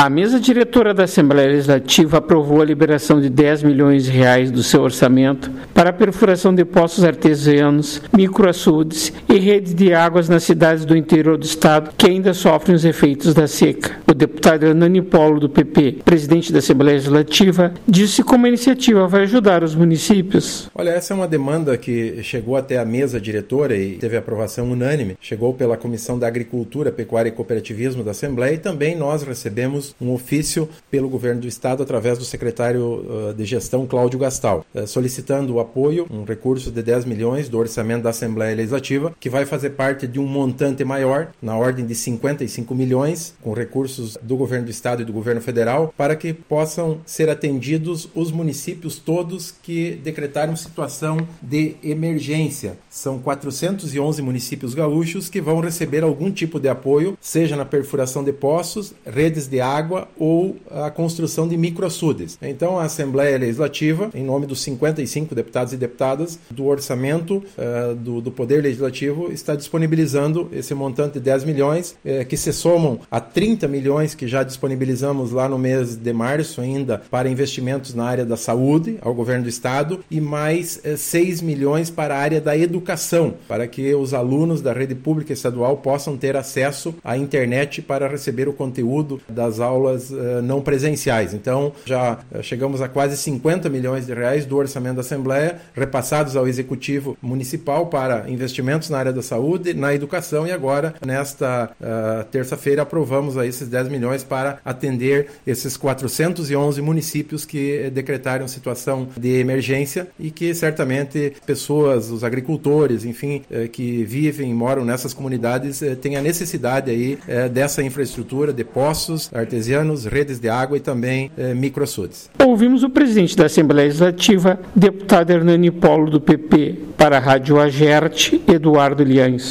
A mesa diretora da Assembleia Legislativa aprovou a liberação de R$10 milhões do seu orçamento para a perfuração de poços artesianos, microaçudes e redes de águas nas cidades do interior do estado que ainda sofrem os efeitos da seca. O deputado Hernani Polo, do PP, presidente da Assembleia Legislativa, disse como a iniciativa vai ajudar os municípios. Olha, essa é uma demanda que chegou até a mesa diretora e teve aprovação unânime. Chegou pela Comissão da Agricultura, Pecuária e Cooperativismo da Assembleia e também nós recebemos um ofício pelo governo do estado através do secretário de gestão Cláudio Gastal, solicitando o apoio, um recurso de 10 milhões do orçamento da Assembleia Legislativa, que vai fazer parte de um montante maior, na ordem de 55 milhões, com recursos do governo do estado e do governo federal, para que possam ser atendidos os municípios todos que decretaram situação de emergência. São 411 municípios gaúchos que vão receber algum tipo de apoio, seja na perfuração de poços, redes de água ou a construção de microaçudes. Então, a Assembleia Legislativa, em nome dos 55 deputados e deputadas do orçamento do Poder Legislativo, está disponibilizando esse montante de 10 milhões, que se somam a 30 milhões que já disponibilizamos lá no mês de março ainda para investimentos na área da saúde, ao governo do estado, e mais 6 milhões para a área da educação, para que os alunos da rede pública estadual possam ter acesso à internet para receber o conteúdo das aulas não presenciais. Então, já chegamos a quase 50 milhões de reais do orçamento da Assembleia, repassados ao Executivo Municipal para investimentos na área da saúde, na educação, e agora, nesta terça-feira, aprovamos aí esses 10 milhões para atender esses 411 municípios que decretaram situação de emergência e que certamente pessoas, os agricultores, enfim, que vivem e moram nessas comunidades têm a necessidade aí dessa infraestrutura de poços artesianos, redes de água e também microaçudes. Ouvimos o presidente da Assembleia Legislativa, deputado Hernani Polo, do PP, para a Rádio Agerte, Eduardo Liães.